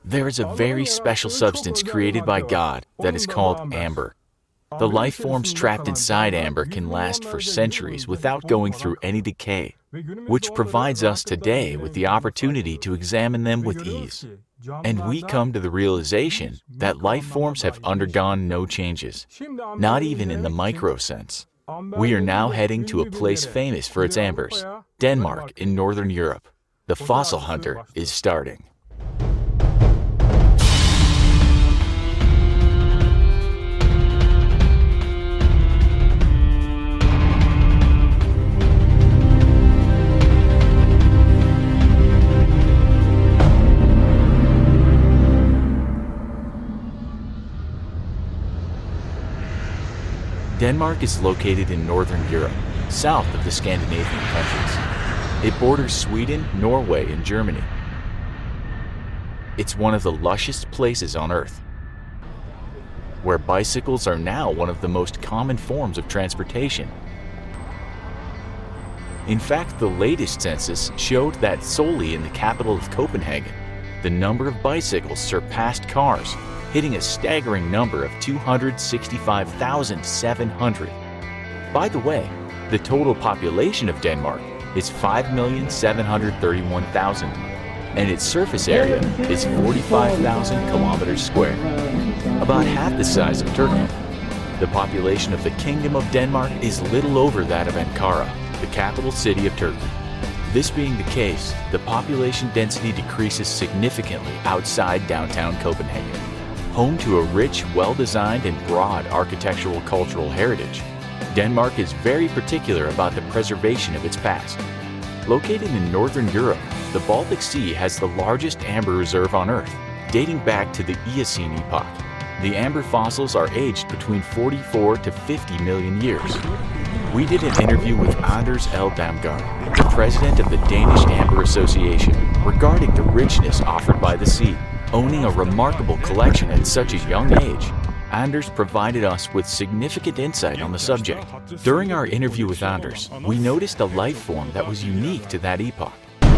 There is a very special substance created by God that is called amber. The life forms trapped inside amber can last for centuries without going through any decay, which provides us today with the opportunity to examine them with ease. And we come to the realization that life forms have undergone no changes, not even in the micro sense. We are now heading to a place famous for its ambers, Denmark in Northern Europe. The fossil hunter is starting. Denmark is located in Northern Europe, south of the Scandinavian countries. It borders Sweden, Norway, and Germany. It's one of the lushest places on Earth, where bicycles are now one of the most common forms of transportation. In fact, the latest census showed that solely in the capital of Copenhagen, the number of bicycles surpassed cars, hitting a staggering number of 265,700. By the way, the total population of Denmark is 5,731,000, and its surface area is 45,000 kilometers square, about half the size of Turkey. The population of the Kingdom of Denmark is little over that of Ankara, the capital city of Turkey. This being the case, the population density decreases significantly outside downtown Copenhagen. Home to a rich, well-designed and broad architectural cultural heritage, Denmark is very particular about the preservation of its past. Located in Northern Europe, the Baltic Sea has the largest amber reserve on Earth, dating back to the Eocene epoch. The amber fossils are aged between 44 to 50 million years. We did an interview with Anders L. Damgaard, the president of the Danish Amber Association, regarding the richness offered by the sea. Owning a remarkable collection at such a young age, Anders provided us with significant insight on the subject. During our interview with Anders, we noticed a life form that was unique to that epoch.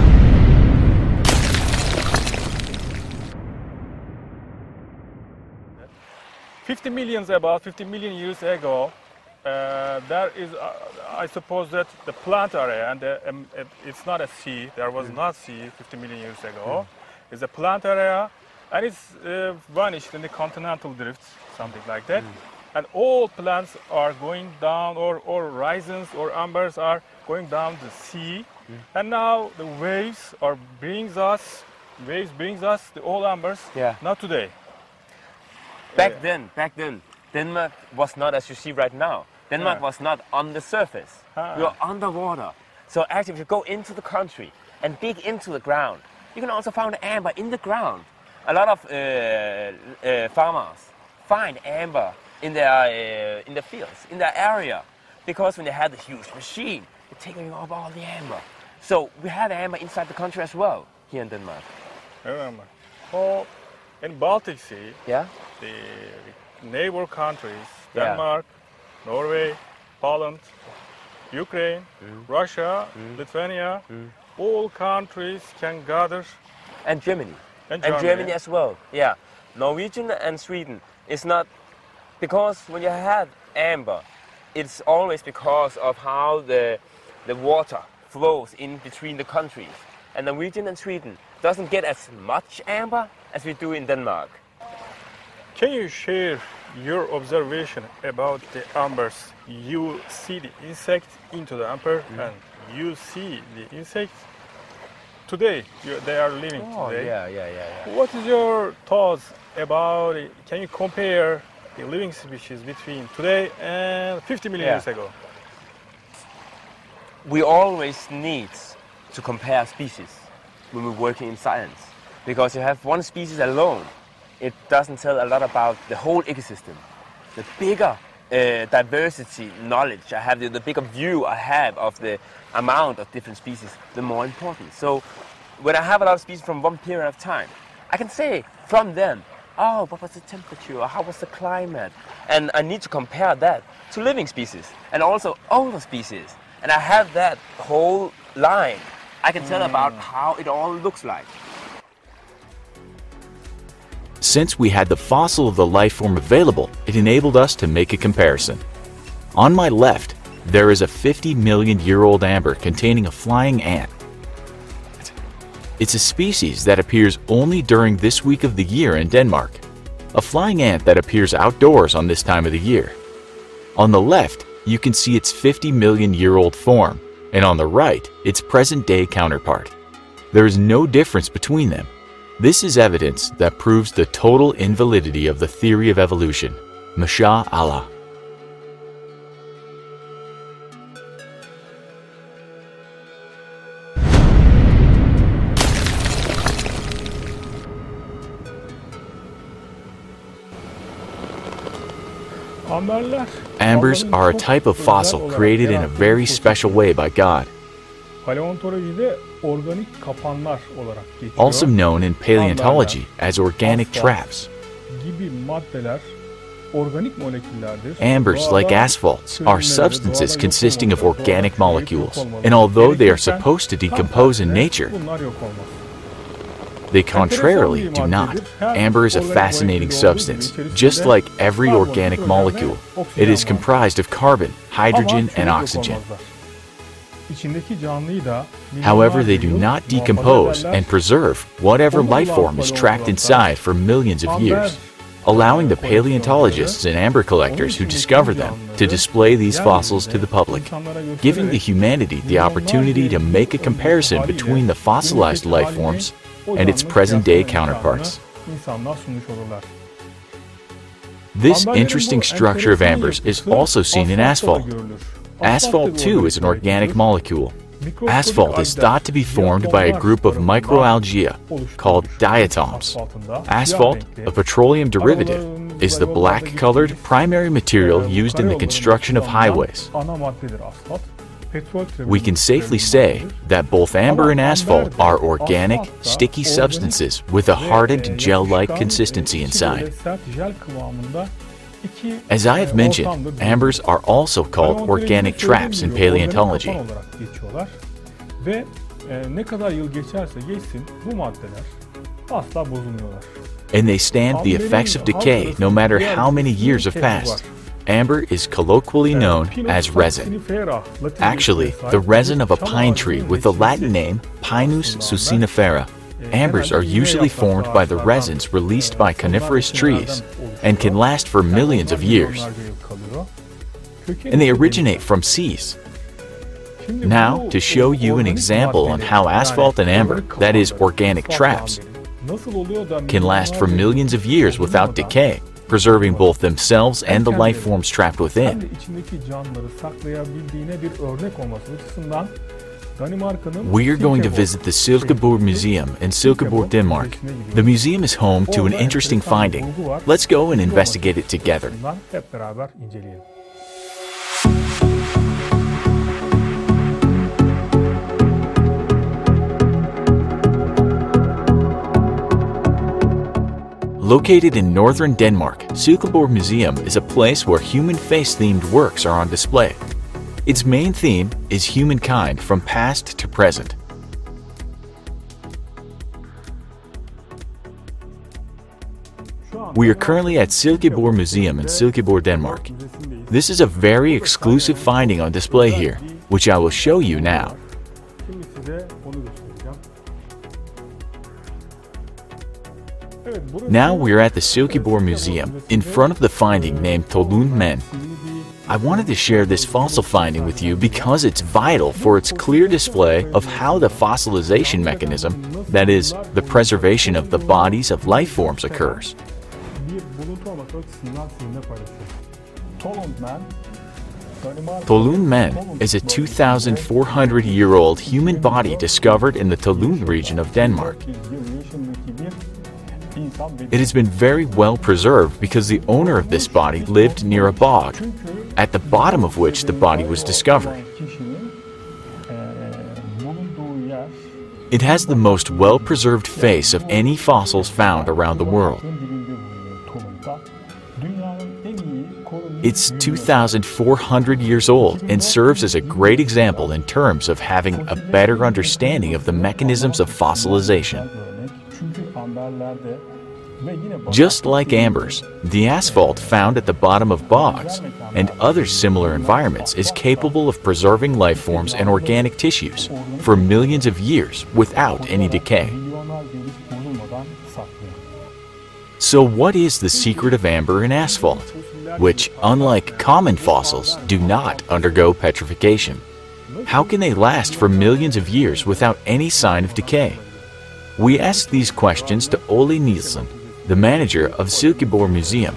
About 50 million years ago, there is, I suppose that the plant area, and it's not a sea, there was not sea 50 million years ago. It's a plant area, and it's vanished in the continental drifts, something like that. And all plants are going down, or rhizomes or ambers are going down the sea. And now the waves brings us the old ambers. Not today. Back then, Denmark was not as you see right now. Denmark was not on the surface. We were underwater. So actually, if you go into the country and dig into the ground, you can also find amber in the ground. A lot of farmers find amber in the fields, in their area, because when they had the huge machine, they're taking off all the amber. So we have amber inside the country as well, here in Denmark. Oh, in Baltic Sea, the neighbor countries, Denmark, Norway, Poland, Ukraine, Russia, Lithuania, all countries can gather. And Germany. And Germany as well. Norwegian and Sweden. It's not because when you have amber, it's always because of how the water flows in between the countries. And Norwegian and Sweden doesn't get as much amber as we do in Denmark. Can you share your observation about the ambers? You see the insect into the amber, and you see the insects. Today, they are living today. What is your thoughts about it? Can you compare the living species between today and 50 million years ago? We always need to compare species when we're working in science, because you have one species alone, it doesn't tell a lot about the whole ecosystem. The bigger diversity knowledge I have, the bigger view I have of the amount of different species, the more important. So when I have a lot of species from one period of time, I can say from them, what was the temperature, how was the climate? And I need to compare that to living species and also older species. And I have that whole line. I can tell about how it all looks like. since we had the fossil of the life form available, it enabled us to make a comparison. On my left, there is a 50-million-year-old amber containing a flying ant. It's a species that appears only during this week of the year in Denmark, a flying ant that appears outdoors on this time of the year. On the left, you can see its 50-million-year-old form, and on the right, its present-day counterpart. There is no difference between them. This is evidence that proves the total invalidity of the theory of evolution. Masha Allah. Ambers are a type of fossil created in a very special way by God. Also known in paleontology as organic traps. Ambers, like asphalts, are substances consisting of organic molecules, and although they are supposed to decompose in nature, they contrarily do not. Amber is a fascinating substance. Just like every organic molecule, it is comprised of carbon, hydrogen, and oxygen. However, they do not decompose and preserve whatever life form is trapped inside for millions of years, allowing the paleontologists and amber collectors who discover them to display these fossils to the public, giving the humanity the opportunity to make a comparison between the fossilized life forms and its present-day counterparts. This interesting structure of ambers is also seen in asphalt. Asphalt too is an organic molecule. Asphalt is thought to be formed by a group of microalgae called diatoms. Asphalt, a petroleum derivative, is the black-colored primary material used in the construction of highways. We can safely say that both amber and asphalt are organic, sticky substances with a hardened gel-like consistency inside. As I have mentioned, ambers are also called organic traps in paleontology. And they stand the effects of decay no matter how many years have passed. Amber is colloquially known as resin. Actually, the resin of a pine tree with the Latin name Pinus sucinifera. Ambers are usually formed by the resins released by coniferous trees and can last for millions of years. And they originate from seas. Now, to show you an example on how asphalt and amber, that is, organic traps, can last for millions of years without decay, preserving both themselves and the life forms trapped within. We are going to visit the Silkeborg Museum in Silkeborg, Denmark. The museum is home to an interesting finding. Let's go and investigate it together. Located in northern Denmark, Silkeborg Museum is a place where human face-themed works are on display. Its main theme is humankind from past to present. We are currently at Silkeborg Museum in Silkeborg, Denmark. This is a very exclusive finding on display here, which I will show you now. Now we are at the Silkeborg Museum, in front of the finding named Tolund Men. I wanted to share this fossil finding with you because it's vital for its clear display of how the fossilization mechanism, that is, the preservation of the bodies of life forms, occurs. Tolund Men is a 2,400-year-old human body discovered in the Tolund region of Denmark. It has been very well preserved because the owner of this body lived near a bog, at the bottom of which the body was discovered. It has the most well-preserved face of any fossils found around the world. It's 2,400 years old and serves as a great example in terms of having a better understanding of the mechanisms of fossilization. Just like ambers, the asphalt found at the bottom of bogs and other similar environments is capable of preserving life forms and organic tissues for millions of years without any decay. So what is the secret of amber in asphalt, which, unlike common fossils, do not undergo petrification? How can they last for millions of years without any sign of decay? We asked these questions to Ole Nielsen, the manager of Silkeborg Museum.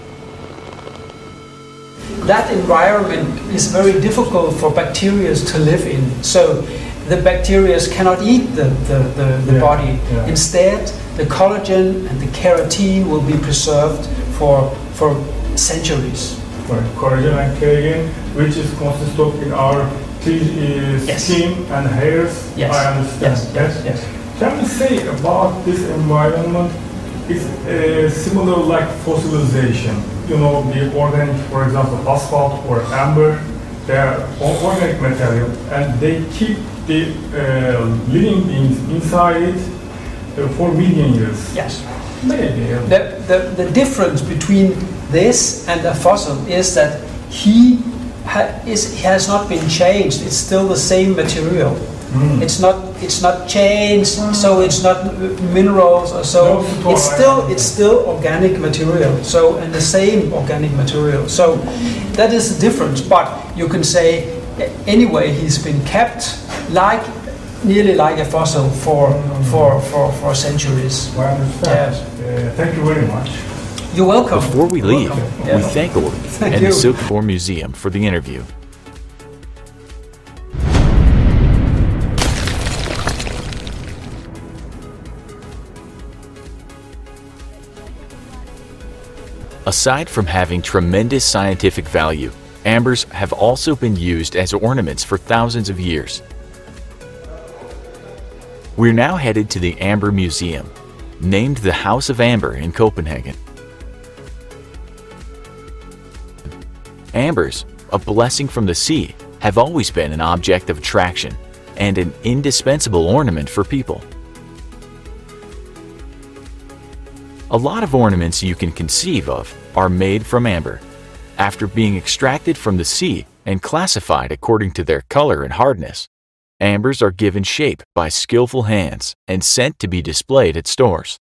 That environment is very difficult for bacteria to live in. So the bacteria cannot eat the body. Yeah. Instead, the collagen and the keratin will be preserved for centuries. Right. Collagen and keratin, which is consist of in our skin and hairs. Yes. I understand. Yes. Can we say about this environment is similar like fossilization? You know, the organic, for example, asphalt or amber, they are organic material and they keep the living beings inside it for million years. Yes. Maybe. The difference between this and a fossil is that he has not been changed. It's still the same material. It's not changed, so it's not minerals or so. It's still organic material. So, and the same organic material. So that is the difference. But you can say anyway he's been kept nearly like a fossil for centuries. I understand. Yes. Thank you very much. You're welcome. Before we leave, we thank Ole and the you. Silkeborg Museum for the interview. Aside from having tremendous scientific value, ambers have also been used as ornaments for thousands of years. We're now headed to the Amber Museum, named the House of Amber in Copenhagen. Ambers, a blessing from the sea, have always been an object of attraction and an indispensable ornament for people. A lot of ornaments you can conceive of are made from amber. After being extracted from the sea and classified according to their color and hardness, ambers are given shape by skillful hands and sent to be displayed at stores.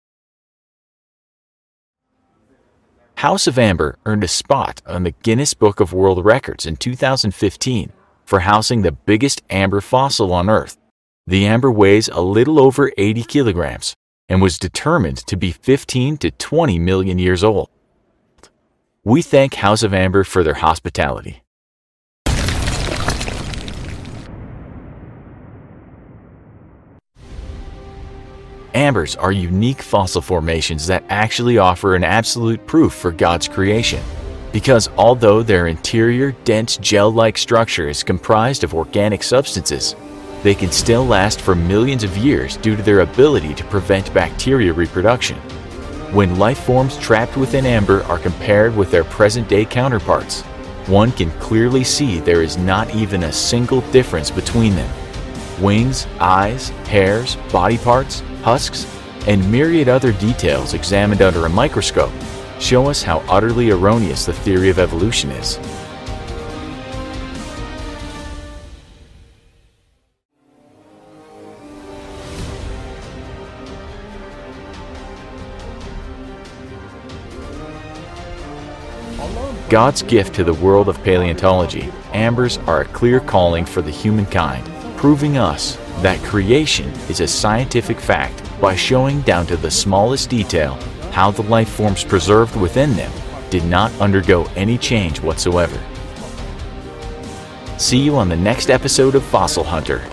House of Amber earned a spot on the Guinness Book of World Records in 2015 for housing the biggest amber fossil on Earth. The amber weighs a little over 80 kilograms and was determined to be 15 to 20 million years old. We thank House of Amber for their hospitality. Ambers are unique fossil formations that actually offer an absolute proof for God's creation, because although their interior, dense gel-like structure is comprised of organic substances, they can still last for millions of years due to their ability to prevent bacteria reproduction. When life forms trapped within amber are compared with their present-day counterparts, one can clearly see there is not even a single difference between them. Wings, eyes, hairs, body parts, husks, and myriad other details examined under a microscope show us how utterly erroneous the theory of evolution is. God's gift to the world of paleontology, ambers are a clear calling for the humankind, proving us that creation is a scientific fact by showing down to the smallest detail how the life forms preserved within them did not undergo any change whatsoever. See you on the next episode of Fossil Hunter.